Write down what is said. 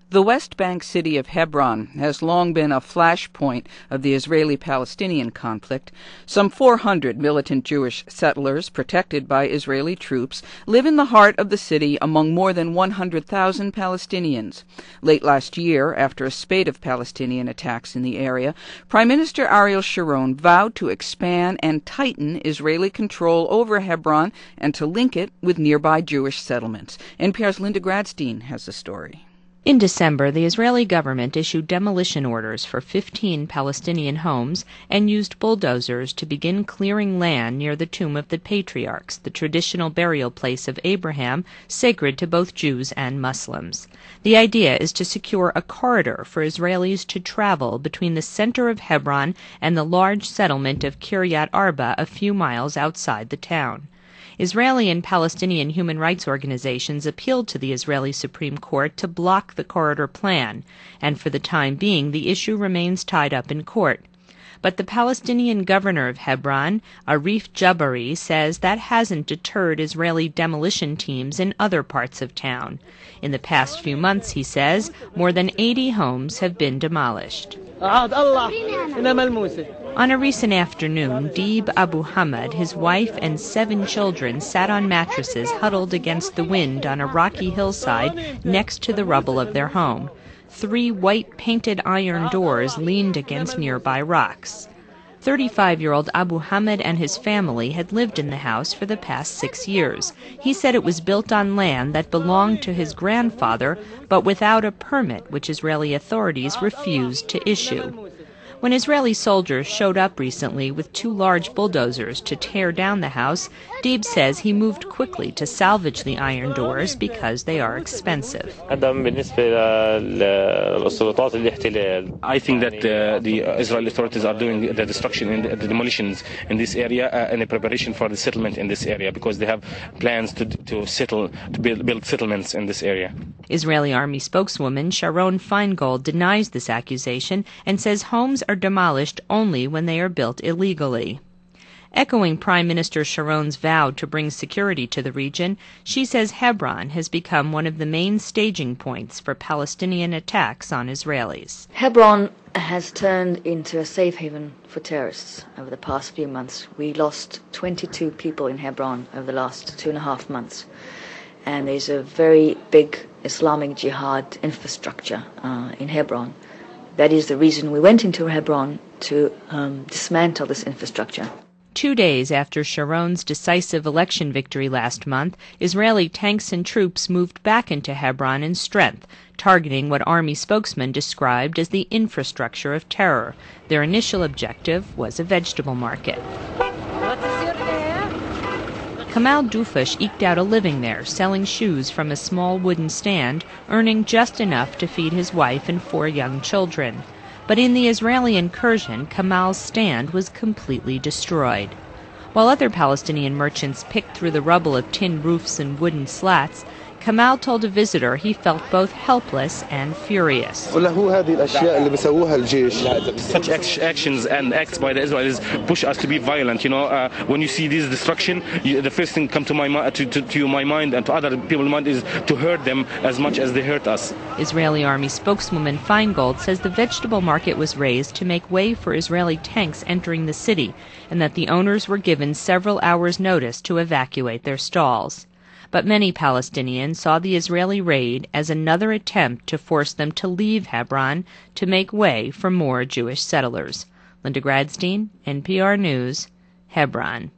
The West Bank city of Hebron has long been a flashpoint of the Israeli-Palestinian conflict. Some 400 militant Jewish settlers, protected by Israeli troops, live in the heart of the city among more than 100,000 Palestinians. Late last year, after a spate of Palestinian attacks in the area, Prime Minister Ariel Sharon vowed to expand and tighten Israeli control over Hebron and to link it with nearby Jewish settlements. NPR's Linda Gradstein has the story. In December, the Israeli government issued demolition orders for 15 Palestinian homes and used bulldozers to begin clearing land near the Tomb of the Patriarchs, the traditional burial place of Abraham, sacred to both Jews and Muslims. The idea is to secure a corridor for Israelis to travel between the center of Hebron and the large settlement of Kiryat Arba a few miles outside the town. Israeli and Palestinian human rights organizations appealed to the Israeli Supreme Court to block the corridor plan, and for the time being the issue remains tied up in court. But the Palestinian governor of Hebron, Arif Jabari, says that hasn't deterred Israeli demolition teams in other parts of town. In the past few months, he says, more than 80 homes have been demolished. On a recent afternoon, Deeb Abu Hamad, his wife, and 7 children sat on mattresses huddled against the wind on a rocky hillside next to the rubble of their home. 3 white painted iron doors leaned against nearby rocks. 35-year-old Abu Hamad and his family had lived in the house for the past 6 years. He said it was built on land that belonged to his grandfather, but without a permit, which Israeli authorities refused to issue. When Israeli soldiers showed up recently with 2 large bulldozers to tear down the house, Deeb says he moved quickly to salvage the iron doors because they are expensive. I think that the Israeli authorities are doing the destruction and the demolitions in this area in a preparation for the settlement in this area because they have plans to build settlements in this area. Israeli Army spokeswoman Sharon Feingold denies this accusation and says homes are demolished only when they are built illegally. Echoing Prime Minister Sharon's vow to bring security to the region, she says Hebron has become one of the main staging points for Palestinian attacks on Israelis. Hebron has turned into a safe haven for terrorists over the past few months. We lost 22 people in Hebron over the last 2.5 months. And there's a very big Islamic Jihad infrastructure in Hebron. That is the reason we went into Hebron, to dismantle this infrastructure. 2 days after Sharon's decisive election victory last month, Israeli tanks and troops moved back into Hebron in strength, targeting what Army spokesman described as the infrastructure of terror. Their initial objective was a vegetable market. Kamal Dufash eked out a living there, selling shoes from a small wooden stand, earning just enough to feed his wife and 4 young children. But in the Israeli incursion, Kamal's stand was completely destroyed. While other Palestinian merchants picked through the rubble of tin roofs and wooden slats, Kamal told a visitor he felt both helpless and furious. Such actions and acts by the Israelis push us to be violent. When you see this destruction, the first thing come to my mind and to other people's mind is to hurt them as much as they hurt us. Israeli Army spokeswoman Feingold says the vegetable market was raised to make way for Israeli tanks entering the city, and that the owners were given several hours' notice to evacuate their stalls. But many Palestinians saw the Israeli raid as another attempt to force them to leave Hebron to make way for more Jewish settlers. Linda Gradstein, NPR News, Hebron.